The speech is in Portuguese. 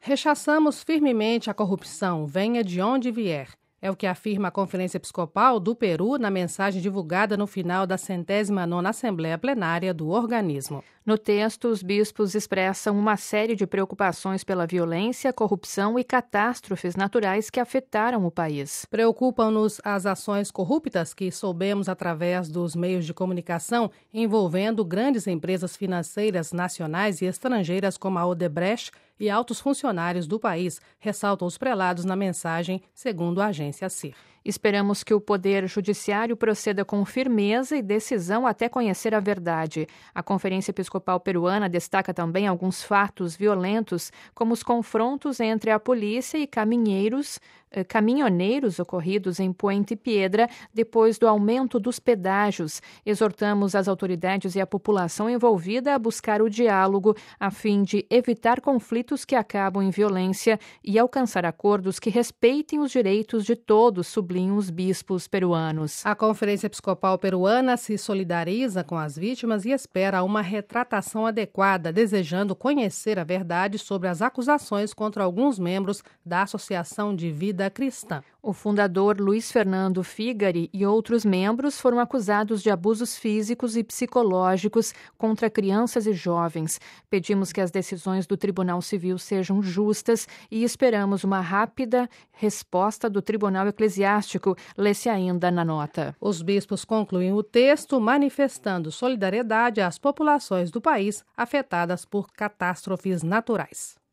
Rechaçamos firmemente a corrupção, venha de onde vier. É o que afirma a Conferência Episcopal do Peru na mensagem divulgada no final da 109ª Assembleia Plenária do organismo. No texto, os bispos expressam uma série de preocupações pela violência, corrupção e catástrofes naturais que afetaram o país. Preocupam-nos as ações corruptas que soubemos através dos meios de comunicação envolvendo grandes empresas financeiras nacionais e estrangeiras como a Odebrecht e altos funcionários do país, ressaltam os prelados na mensagem, segundo a agência CIR. Esperamos que o Poder Judiciário proceda com firmeza e decisão até conhecer a verdade. A Conferência Episcopal Peruana destaca também alguns fatos violentos, como os confrontos entre a polícia e caminhoneiros ocorridos em Puente Piedra depois do aumento dos pedágios. Exortamos as autoridades e a população envolvida a buscar o diálogo a fim de evitar conflitos que acabam em violência e alcançar acordos que respeitem os direitos de todos, sublinham os bispos peruanos. A Conferência Episcopal Peruana se solidariza com as vítimas e espera uma retratação adequada, desejando conhecer a verdade sobre as acusações contra alguns membros da Associação de Vida Cristã. O fundador Luiz Fernando Figari e outros membros foram acusados de abusos físicos e psicológicos contra crianças e jovens. Pedimos que as decisões do Tribunal Civil sejam justas e esperamos uma rápida resposta do Tribunal Eclesiástico, lê-se ainda na nota. Os bispos concluem o texto manifestando solidariedade às populações do país afetadas por catástrofes naturais.